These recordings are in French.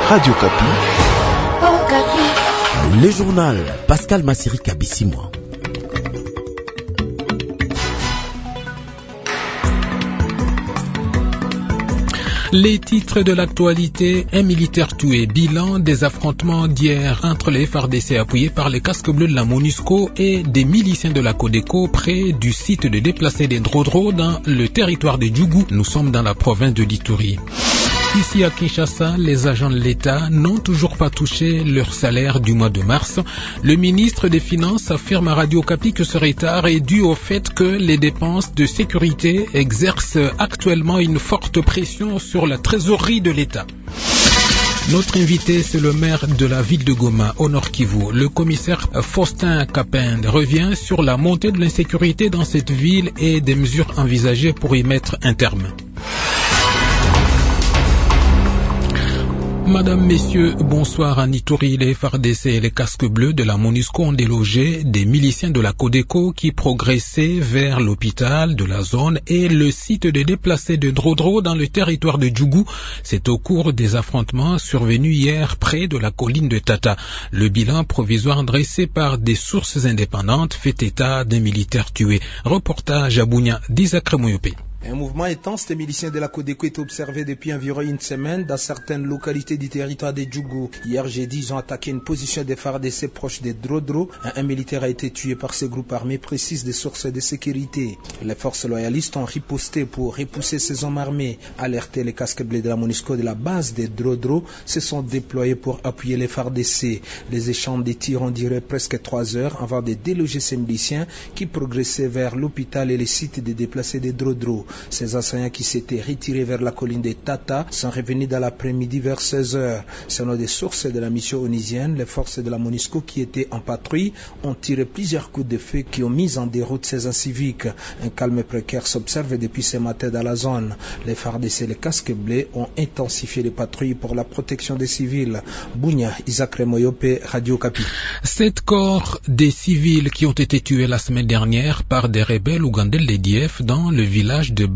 Radio Kapi. Oh, Kapi. Le journal Pascal Massiri Kabissimwa. Les titres de l'actualité: un militaire tué, bilan des affrontements d'hier entre les FARDC appuyés par les casques bleus de la MONUSCO et des miliciens de la Codeco près du site de déplacés des Drodro dans le territoire de Djougou. Nous sommes dans la province de l'Ituri. Ici à Kinshasa, les agents de l'État n'ont toujours pas touché leur salaire du mois de mars. Le ministre des Finances affirme à Radio Kapi que ce retard est dû au fait que les dépenses de sécurité exercent actuellement une forte pression sur la trésorerie de l'État. Notre invité, c'est le maire de la ville de Goma, au Nord Kivu. Le commissaire Faustin Kapend revient sur la montée de l'insécurité dans cette ville et des mesures envisagées pour y mettre un terme. Madame, Messieurs, bonsoir. À Ituri, les FARDC et les casques bleus de la MONUSCO ont délogé des miliciens de la Codeco qui progressaient vers l'hôpital de la zone et le site de déplacés de Drodro dans le territoire de Djougou. C'est au cours des affrontements survenus hier près de la colline de Tata. Le bilan provisoire dressé par des sources indépendantes fait état d'un militaire tué. Reportage à Bounia d'Isaac Remoyopé. Un mouvement intense des miliciens de la Codeco est observé depuis environ une semaine dans certaines localités du territoire de Djougou. Hier jeudi, ils ont attaqué une position des FARDC proche de Drodro. Un militaire a été tué par ces groupes armés, précisent des sources de sécurité. Les forces loyalistes ont riposté pour repousser ces hommes armés. Alertés, les casques bleus de la MONUSCO de la base de Drodro se sont déployés pour appuyer les FARDC. Les échanges de tirs ont duré presque 3 heures avant de déloger ces miliciens qui progressaient vers l'hôpital et les sites de déplacés de Drodro. Ces assaillants qui s'étaient retirés vers la colline de Tata sont revenus dans l'après-midi vers 16 heures. Selon des sources de la mission onusienne, les forces de la MONUSCO qui étaient en patrouille ont tiré plusieurs coups de feu qui ont mis en déroute ces inciviques. Un calme précaire s'observe depuis ce matin dans la zone. Les FARDC et les casques bleus ont intensifié les patrouilles pour la protection des civils. Bounia, Isaac Remoyope, Radio Kapi. 7 corps des civils qui ont été tués la semaine dernière par des rebelles ougandais d'EDF dans le village de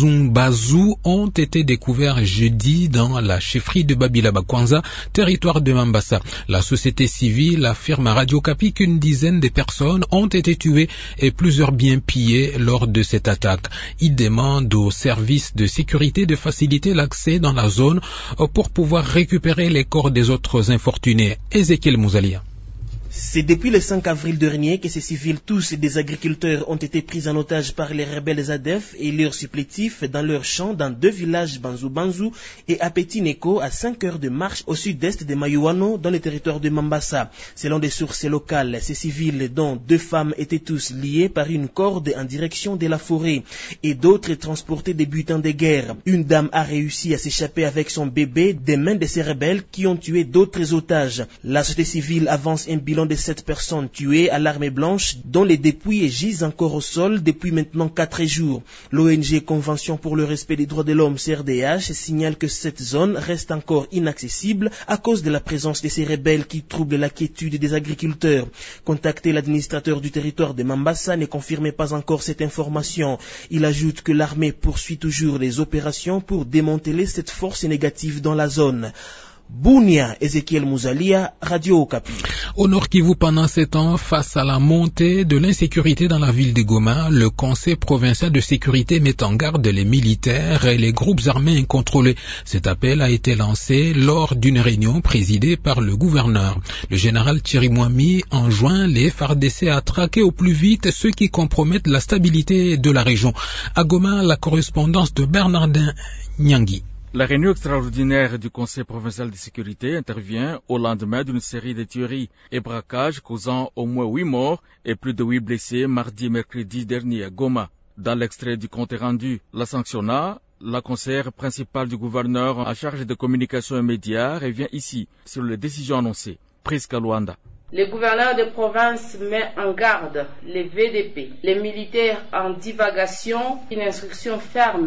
Bazou ont été découverts jeudi dans la chefferie de Babila-Bakwanza, territoire de Mambasa. La société civile affirme à Radio Kapi qu'une dizaine de personnes ont été tuées et plusieurs biens pillés lors de cette attaque. Ils demandent aux services de sécurité de faciliter l'accès dans la zone pour pouvoir récupérer les corps des autres infortunés. Ezekiel Mouzalia. C'est depuis le 5 avril dernier que ces civils, tous des agriculteurs, ont été pris en otage par les rebelles ADF et leurs supplétifs dans leurs champs dans 2 villages, Banzou et Apetineko, à 5 heures de marche au sud-est de Mayuano, dans le territoire de Mambasa. Selon des sources locales, ces civils, dont 2 femmes, étaient tous liés par une corde en direction de la forêt et d'autres transportaient des butins de guerre. Une dame a réussi à s'échapper avec son bébé des mains de ces rebelles qui ont tué d'autres otages. La société civile avance un bilan de 7 personnes tuées à l'armée blanche, dont les dépouilles gisent encore au sol depuis maintenant 4 jours. L'ONG Convention pour le respect des droits de l'homme, CRDH, signale que cette zone reste encore inaccessible à cause de la présence de ces rebelles qui troublent la quiétude des agriculteurs. Contacté, l'administrateur du territoire de Mambasa ne confirmait pas encore cette information. Il ajoute que l'armée poursuit toujours les opérations pour démanteler cette force négative dans la zone. Bounia, Ezekiel Mouzalia, Radio Okapi. Au Nord Kivu, pendant 7 ans, face à la montée de l'insécurité dans la ville de Goma, le Conseil provincial de sécurité met en garde les militaires et les groupes armés incontrôlés. Cet appel a été lancé lors d'une réunion présidée par le gouverneur. Le général Thierry Mwami enjoint les FARDC à traquer au plus vite ceux qui compromettent la stabilité de la région. À Goma, la correspondance de Bernardin Nyangui. La réunion extraordinaire du Conseil provincial de sécurité intervient au lendemain d'une série de tueries et braquages causant au moins 8 morts et plus de 8 blessés mardi et mercredi dernier à Goma. Dans l'extrait du compte rendu, la sanctionna, la conseillère principale du gouverneur en charge de communication et médias revient ici sur les décisions annoncées. Prisca Luanda. Le gouverneur de province met en garde les VDP, les militaires en divagation, une instruction ferme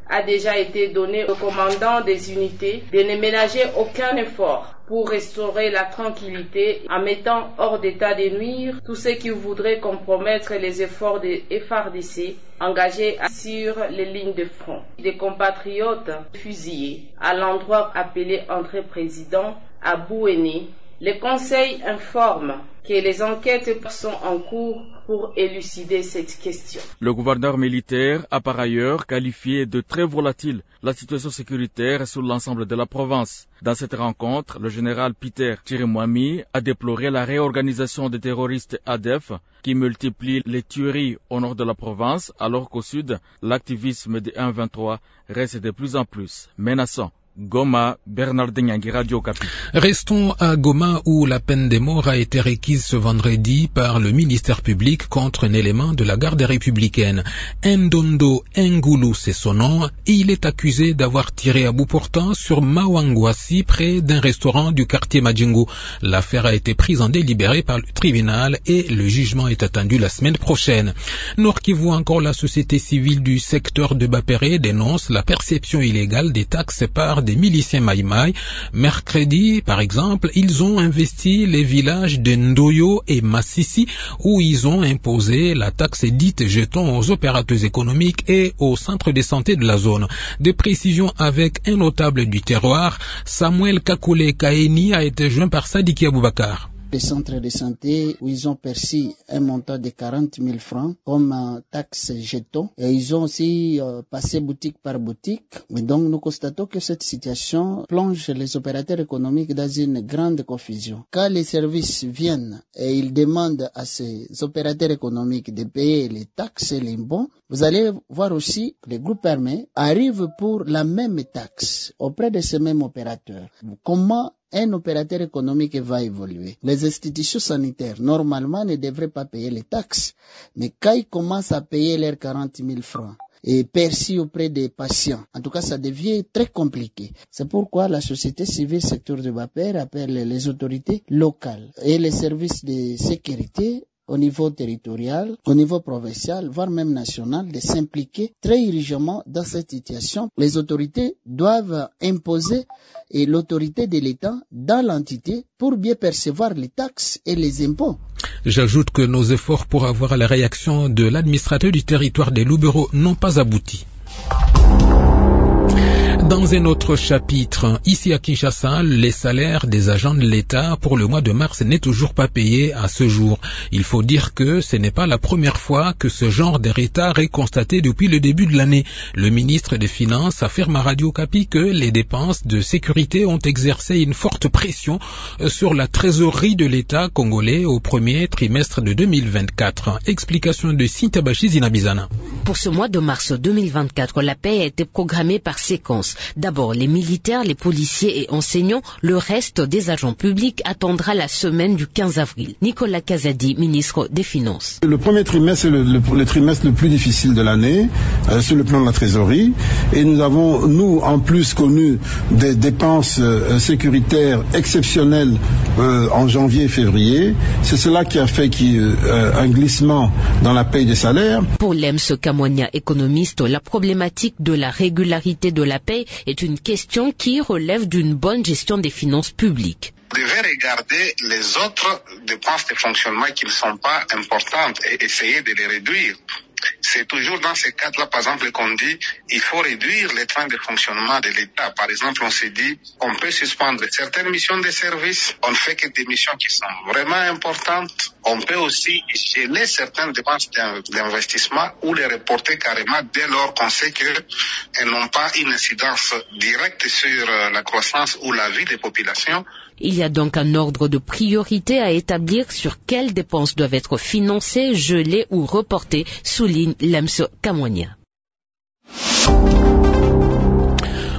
a déjà été donné aux commandants des unités de ne ménager aucun effort pour restaurer la tranquillité en mettant hors d'état de nuire tous ceux qui voudraient compromettre les efforts des FARDC engagés sur les lignes de front. Des compatriotes fusillés à l'endroit appelé André Président à Bouéné. Le Conseil informe que les enquêtes sont en cours pour élucider cette question. Le gouverneur militaire a par ailleurs qualifié de très volatile la situation sécuritaire sur l'ensemble de la province. Dans cette rencontre, le général Peter Chirimwami a déploré la réorganisation des terroristes ADF qui multiplient les tueries au nord de la province, alors qu'au sud, l'activisme des 1-23 reste de plus en plus menaçant. Goma, Bernardin Yangui, Radio Okapi. Restons à Goma où la peine de mort a été requise ce vendredi par le ministère public contre un élément de la garde républicaine. Ndondo Ngoulou, c'est son nom, et il est accusé d'avoir tiré à bout portant sur Mawangwasi près d'un restaurant du quartier Madjingu. L'affaire a été prise en délibéré par le tribunal et le jugement est attendu la semaine prochaine. Nord Kivu, encore, la société civile du secteur de Bapéré dénonce la perception illégale des taxes par des miliciens Maïmaï. Mercredi, par exemple, ils ont investi les villages de Ndoyo et Massissi où ils ont imposé la taxe dite jeton aux opérateurs économiques et aux centres de santé de la zone. Des précisions avec un notable du terroir, Samuel Kakule Kaeni, a été joint par Sadiki Aboubakar. Les centres de santé où ils ont perçu un montant de 40 000 francs comme taxe jeton. Et ils ont aussi passé boutique par boutique. Et donc nous constatons que cette situation plonge les opérateurs économiques dans une grande confusion. Quand les services viennent et ils demandent à ces opérateurs économiques de payer les taxes et les impôts, vous allez voir aussi que les groupes armés arrivent pour la même taxe auprès de ces mêmes opérateurs. Comment un opérateur économique va évoluer? Les institutions sanitaires, normalement, ne devraient pas payer les taxes. Mais quand ils commencent à payer leurs 40 000 francs et perçus auprès des patients, en tout cas, ça devient très compliqué. C'est pourquoi la société civile secteur de Bapère appelle les autorités locales et les services de sécurité au niveau territorial, au niveau provincial, voire même national, de s'impliquer très urgemment dans cette situation. Les autorités doivent imposer l'autorité de l'État dans l'entité pour bien percevoir les taxes et les impôts. J'ajoute que nos efforts pour avoir la réaction de l'administrateur du territoire des Loubero n'ont pas abouti. Dans un autre chapitre, ici à Kinshasa, les salaires des agents de l'État pour le mois de mars n'est toujours pas payé à ce jour. Il faut dire que ce n'est pas la première fois que ce genre de retard est constaté depuis le début de l'année. Le ministre des Finances affirme à Radio Okapi que les dépenses de sécurité ont exercé une forte pression sur la trésorerie de l'État congolais au premier trimestre de 2024. Explication de Sintabashi Zinabizana. Pour ce mois de mars 2024, la paie a été programmée par séquence. D'abord les militaires, les policiers et enseignants. Le reste des agents publics attendra la semaine du 15 avril. Nicolas Kazadi, ministre des Finances. Le premier trimestre est le trimestre le plus difficile de l'année sur le plan de la trésorerie. Et nous avons, en plus, connu des dépenses sécuritaires exceptionnelles en janvier et février. C'est cela qui a fait un glissement dans la paie des salaires. Pour Lems Kamwanya, économiste, la problématique de la régularité de la paie est une question qui relève d'une bonne gestion des finances publiques. Vous devez regarder les autres dépenses de fonctionnement qui ne sont pas importantes et essayer de les réduire. C'est toujours dans ces cadres-là, par exemple, qu'on dit il faut réduire les trains de fonctionnement de l'État. Par exemple, on s'est dit on peut suspendre certaines missions de service, on ne fait que des missions qui sont vraiment importantes. On peut aussi geler certaines dépenses d'investissement ou les reporter carrément dès lors qu'on sait qu'elles n'ont pas une incidence directe sur la croissance ou la vie des populations. Il y a donc un ordre de priorité à établir sur quelles dépenses doivent être financées, gelées ou reportées, souligne Lems Kamwanya.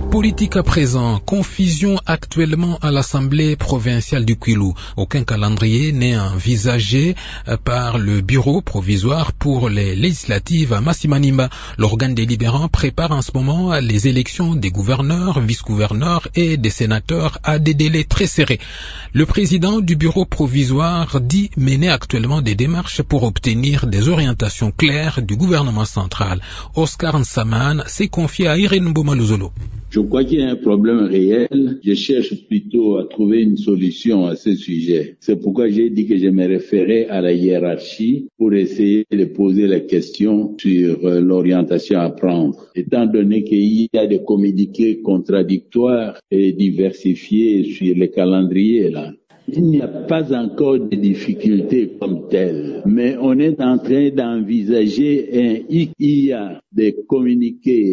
Politique à présent, confusion actuellement à l'Assemblée provinciale du Kwilu. Aucun calendrier n'est envisagé par le bureau provisoire pour les législatives à Massimanimba. L'organe délibérant prépare en ce moment les élections des gouverneurs, vice-gouverneurs et des sénateurs à des délais très serrés. Le président du bureau provisoire dit mener actuellement des démarches pour obtenir des orientations claires du gouvernement central. Oscar Nsaman s'est confié à Irene Bomaluzolo. Je crois qu'il y a un problème réel. Je cherche plutôt à trouver une solution à ce sujet. C'est pourquoi j'ai dit que je me référais à la hiérarchie pour essayer de poser la question sur l'orientation à prendre. Étant donné qu'il y a des communiqués contradictoires et diversifiés sur les calendriers là. Il n'y a pas encore de difficultés comme telles, mais on est en train d'envisager il y a des communiqués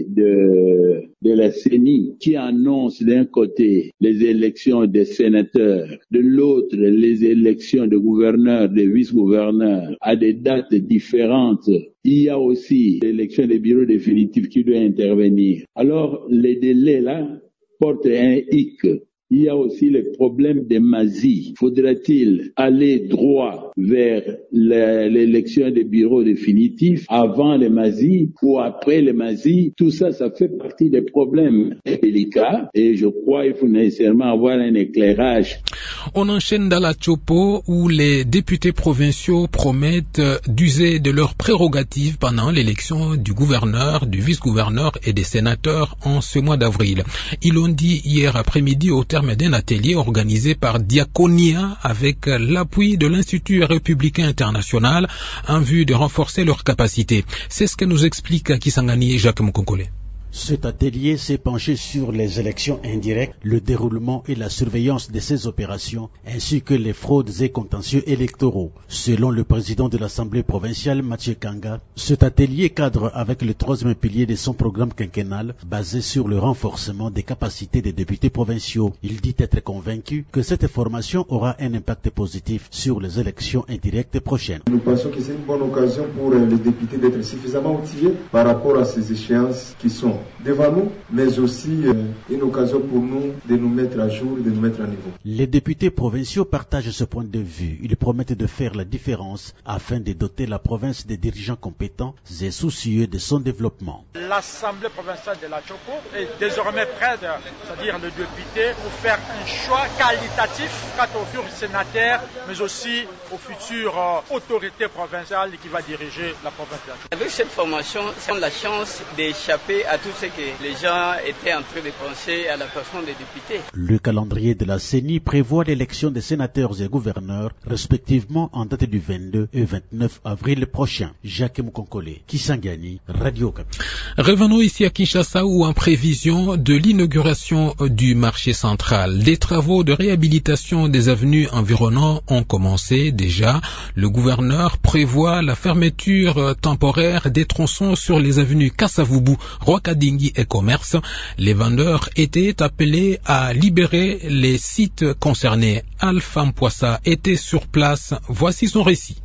de la CENI qui annoncent d'un côté les élections des sénateurs, de l'autre les élections de gouverneurs, de vice-gouverneurs à des dates différentes. Il y a aussi l'élection des bureaux définitifs qui doit intervenir. Alors les délais là portent un hic. Il y a aussi le problème des mazis. Faudra-t-il aller droit vers l'élection des bureaux définitifs avant les mazis ou après les mazis? Tout ça, ça fait partie des problèmes délicats et je crois qu'il faut nécessairement avoir un éclairage. On enchaîne dans la Chopo où les députés provinciaux promettent d'user de leurs prérogatives pendant l'élection du gouverneur, du vice-gouverneur et des sénateurs en ce mois d'avril. Ils l'ont dit hier après-midi au terme d'un atelier organisé par Diaconia avec l'appui de l'Institut républicain international en vue de renforcer leurs capacités. C'est ce que nous explique Kisangani Jacques Mkonkole. Cet atelier s'est penché sur les élections indirectes, le déroulement et la surveillance de ces opérations, ainsi que les fraudes et contentieux électoraux. Selon le président de l'Assemblée provinciale, Mathieu Kanga, cet atelier cadre avec le troisième pilier de son programme quinquennal, basé sur le renforcement des capacités des députés provinciaux. Il dit être convaincu que cette formation aura un impact positif sur les élections indirectes prochaines. Nous pensons que c'est une bonne occasion pour les députés d'être suffisamment outillés par rapport à ces échéances qui sont devant nous, mais aussi une occasion pour nous de nous mettre à jour, de nous mettre à niveau. Les députés provinciaux partagent ce point de vue. Ils promettent de faire la différence afin de doter la province des dirigeants compétents et soucieux de son développement. L'Assemblée provinciale de la Chopo est désormais prête, c'est-à-dire le député, pour faire un choix qualitatif quant aux futurs sénateurs, mais aussi aux futures autorités provinciales qui va diriger la province de la Chopo. Avec cette formation, on a la chance d'échapper à tout ce que les gens étaient en train de penser à la personne des députés. Le calendrier de la CENI prévoit l'élection des sénateurs et gouverneurs, respectivement en date du 22 et 29 avril prochain. Jacques Mkonkole, Kisangani, Radio Okapi. Revenons ici à Kinshasa où en prévision de l'inauguration du marché central, des travaux de réhabilitation des avenues environnantes ont commencé déjà. Le gouverneur prévoit la fermeture temporaire des tronçons sur les avenues Kassavubu, Rwakadingi et Commerce. Les vendeurs étaient appelés à libérer les sites concernés. Alpha Mpoissa était sur place. Voici son récit.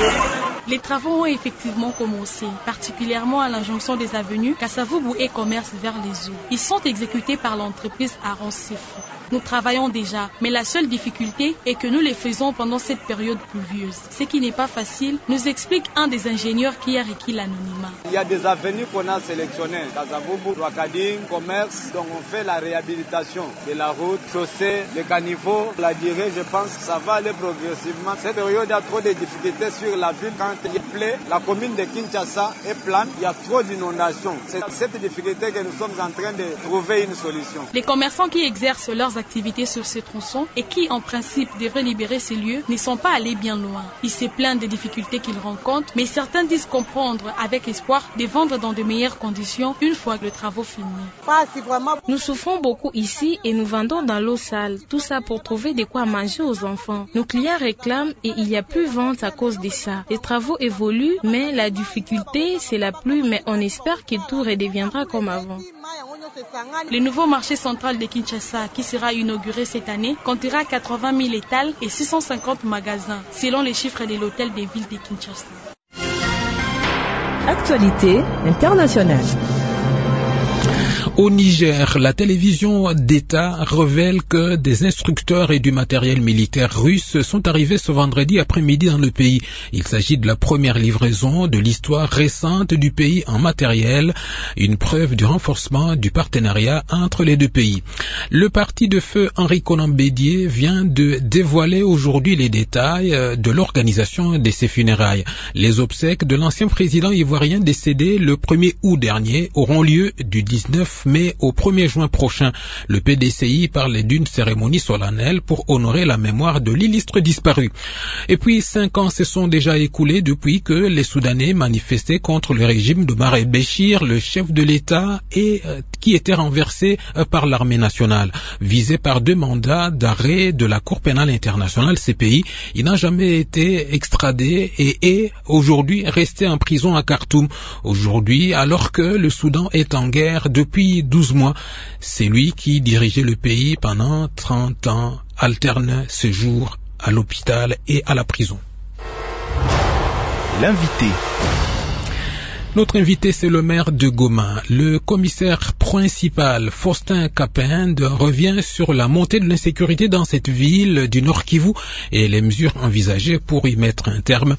Les travaux ont effectivement commencé, particulièrement à la jonction des avenues Kassavubu et Commerce vers les eaux. Ils sont exécutés par l'entreprise Aronsif. Nous travaillons déjà, mais la seule difficulté est que nous les faisons pendant cette période pluvieuse. Ce qui n'est pas facile, nous explique un des ingénieurs qui a requis l'anonymat. Il y a des avenues qu'on a sélectionnées, Kassavubu, Rwakadingi, Commerce, donc on fait la réhabilitation de la route, chaussée, les caniveaux, la durée, je pense que ça va aller progressivement. Cette période a trop de difficultés sur la ville. Quand il pleut, la commune de Kinshasa est plane, il y a trop d'inondations. C'est cette difficulté que nous sommes en train de trouver une solution. Les commerçants qui exercent leurs activités sur ces tronçons et qui en principe devraient libérer ces lieux ne sont pas allés bien loin. Ils se plaignent des difficultés qu'ils rencontrent, mais certains disent comprendre avec espoir de vendre dans de meilleures conditions une fois que le travaux finit. Nous souffrons beaucoup ici et nous vendons dans l'eau sale. Tout ça pour trouver de quoi manger aux enfants. Nos clients réclament et il n'y a plus vente à cause de ça. Les travaux évoluent, mais la difficulté c'est la pluie, mais on espère que tout redeviendra comme avant. Le nouveau marché central de Kinshasa, qui sera inauguré cette année, comptera 80 000 étals et 650 magasins, selon les chiffres de l'hôtel des villes de Kinshasa. Actualité internationale. Au Niger, la télévision d'État révèle que des instructeurs et du matériel militaire russe sont arrivés ce vendredi après-midi dans le pays. Il s'agit de la première livraison de l'histoire récente du pays en matériel, une preuve du renforcement du partenariat entre les deux pays. Le parti de feu Henri Konan Bédié vient de dévoiler aujourd'hui les détails de l'organisation de ses funérailles. Les obsèques de l'ancien président ivoirien décédé le 1er août dernier auront lieu du 19 mai au 1er juin prochain. Le PDCI parle d'une cérémonie solennelle pour honorer la mémoire de l'illustre disparu. Et puis 5 ans se sont déjà écoulés depuis que les Soudanais manifestaient contre le régime de Omar el-Béchir, le chef de l'État, et qui était renversé par l'armée nationale. Visé par 2 mandats d'arrêt de la Cour pénale internationale CPI, il n'a jamais été extradé et est aujourd'hui resté en prison à Khartoum. Aujourd'hui, alors que le Soudan est en guerre depuis 12 mois, c'est lui qui dirigeait le pays pendant 30 ans, alterne séjour à l'hôpital et à la prison. L'invité. Notre invité, c'est le maire de Goma. Le commissaire principal, Faustin Capend, revient sur la montée de l'insécurité dans cette ville du Nord Kivu et les mesures envisagées pour y mettre un terme.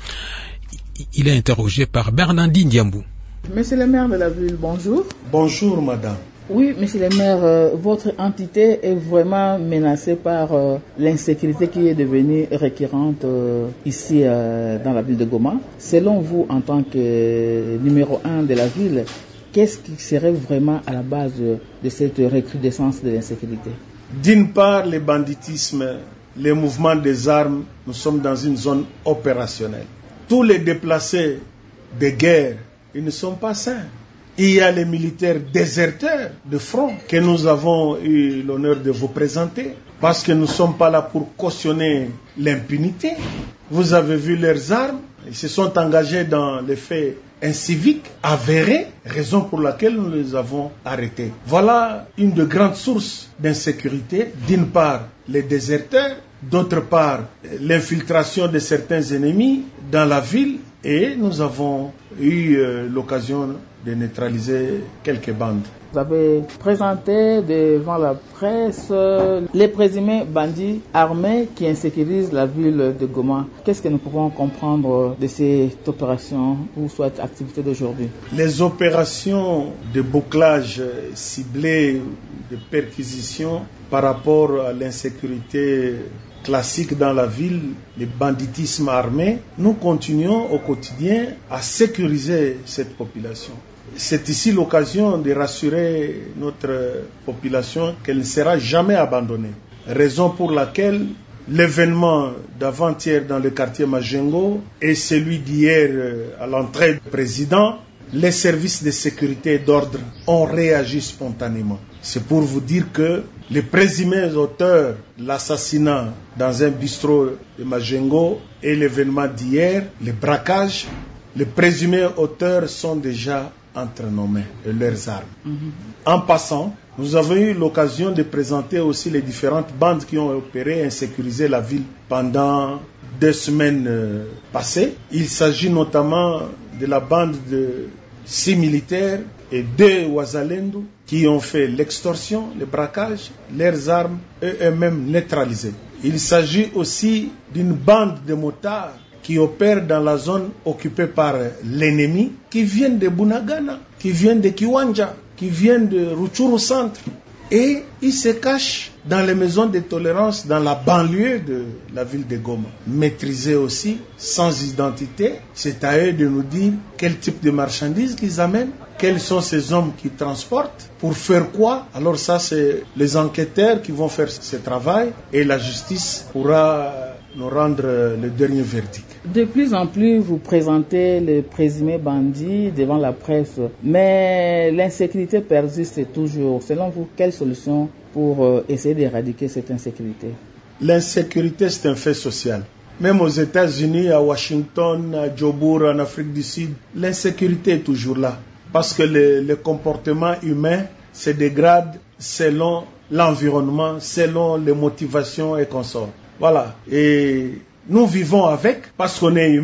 Il est interrogé par Bernardine Diambou. Monsieur le maire de la ville, bonjour. Bonjour, madame. Oui, monsieur le maire, votre entité est vraiment menacée par l'insécurité qui est devenue récurrente ici dans la ville de Goma. Selon vous, en tant que numéro 1 de la ville, qu'est-ce qui serait vraiment à la base de cette recrudescence de l'insécurité? D'une part, le banditisme, les mouvements des armes, nous sommes dans une zone opérationnelle. Tous les déplacés de guerre, ils ne sont pas sains. Il y a les militaires déserteurs de front que nous avons eu l'honneur de vous présenter parce que nous ne sommes pas là pour cautionner l'impunité. Vous avez vu leurs armes, ils se sont engagés dans les faits inciviques avérés, raison pour laquelle nous les avons arrêtés. Voilà une de grandes sources d'insécurité. D'une part, les déserteurs, d'autre part, l'infiltration de certains ennemis dans la ville, et nous avons eu l'occasion de neutraliser quelques bandes. Vous avez présenté devant la presse les présumés bandits armés qui insécurisent la ville de Goma. Qu'est-ce que nous pouvons comprendre de cette opération ou soit activité d'aujourd'hui? Les opérations de bouclage ciblées, de perquisition par rapport à l'insécurité classique dans la ville, le banditisme armé, nous continuons au quotidien à sécuriser cette population. C'est ici l'occasion de rassurer notre population qu'elle ne sera jamais abandonnée. Raison pour laquelle l'événement d'avant-hier dans le quartier Majengo et celui d'hier à l'entrée du président, les services de sécurité et d'ordre ont réagi spontanément. C'est pour vous dire que les présumés auteurs de l'assassinat dans un bistrot de Majengo et l'événement d'hier, les braquages, les présumés auteurs sont déjà entre nos mains et leurs armes. En passant, nous avons eu l'occasion de présenter aussi les différentes bandes qui ont opéré et insécurisé la ville pendant 2 semaines passées. Il s'agit notamment de la bande de 6 militaires et 2 Ouazalendo qui ont fait l'extorsion, le braquage, leurs armes et eux-mêmes neutralisées. Il s'agit aussi d'une bande de motards qui opèrent dans la zone occupée par l'ennemi, qui viennent de Bunagana, qui viennent de Kiwanja, qui viennent de Rutshuru Centre. Et ils se cachent dans les maisons de tolérance dans la banlieue de la ville de Goma. Maîtrisés aussi, sans identité, c'est à eux de nous dire quel type de marchandises qu'ils amènent, quels sont ces hommes qui transportent, pour faire quoi. Alors ça, c'est les enquêteurs qui vont faire ce travail et la justice pourra nous rendre le dernier verdict. De plus en plus, vous présentez les présumés bandits devant la presse, mais l'insécurité persiste toujours. Selon vous, quelle solution pour essayer d'éradiquer cette insécurité? L'insécurité, c'est un fait social. Même aux États-Unis, à Washington, à Djobour, en Afrique du Sud, l'insécurité est toujours là. Parce que le comportement humain se dégrade selon l'environnement, selon les motivations et consorts. Voilà. Et nous vivons avec, parce qu'on est humain,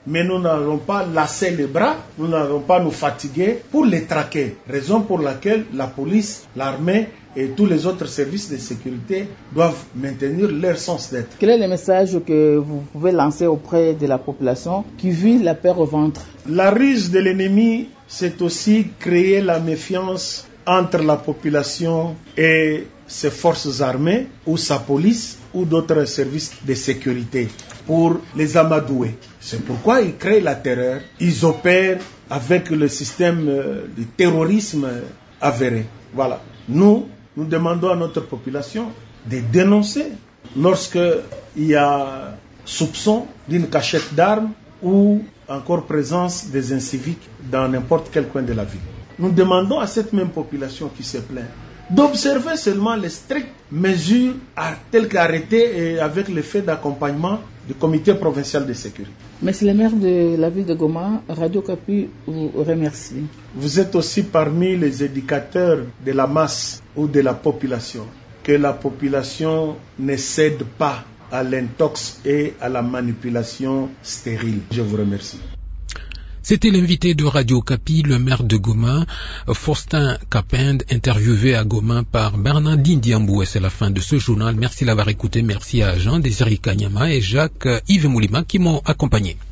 mais nous n'allons pas lasser les bras, nous n'allons pas nous fatiguer pour les traquer. Raison pour laquelle la police, l'armée et tous les autres services de sécurité doivent maintenir leur sens d'être. Quel est le message que vous pouvez lancer auprès de la population qui vit la peur au ventre? La ruse de l'ennemi, c'est aussi créer la méfiance entre la population et ses forces armées ou sa police ou d'autres services de sécurité pour les amadouer. C'est pourquoi ils créent la terreur. Ils opèrent avec le système de terrorisme avéré. Voilà. Nous demandons à notre population de dénoncer lorsqu'il y a soupçon d'une cachette d'armes ou encore présence des inciviques dans n'importe quel coin de la ville. Nous demandons à cette même population qui se plaint d'observer seulement les strictes mesures telles qu'arrêtées et avec l'effet d'accompagnement du comité provincial de sécurité. Monsieur le maire de la ville de Goma, Radio Okapi vous remercie. Vous êtes aussi parmi les éducateurs de la masse ou de la population. Que la population ne cède pas à l'intox et à la manipulation stérile. Je vous remercie. C'était l'invité de Radio Okapi, le maire de Goma, Faustin Kapend, interviewé à Goma par Bernardine Diambou. C'est la fin de ce journal. Merci d'avoir écouté. Merci à Jean-Désiré Kanyama et Jacques Yves Moulima qui m'ont accompagné.